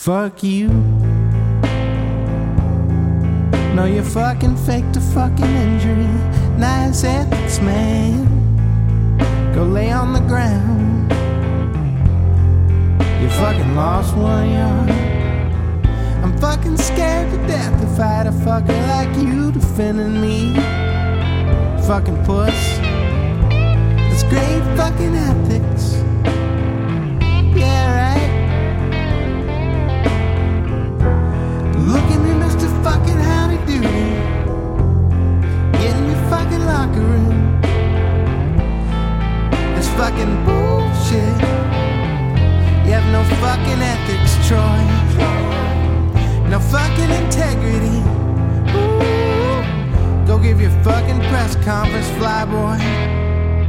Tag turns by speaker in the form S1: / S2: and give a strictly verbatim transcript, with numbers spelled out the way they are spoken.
S1: Fuck you. No, you fucking faked a fucking injury. Nice ethics, man. Go lay on the ground. You fucking lost one yard. I'm fucking scared to death to fight a fucker like you defending me. Fucking puss. It's great fucking ethics. Yeah, right. Look at me, Mister Fucking Howdy Doody. Get in your fucking locker room. It's fucking bullshit. You have no fucking ethics, Troy. No fucking integrity. Ooh. Go give your fucking press conference, flyboy.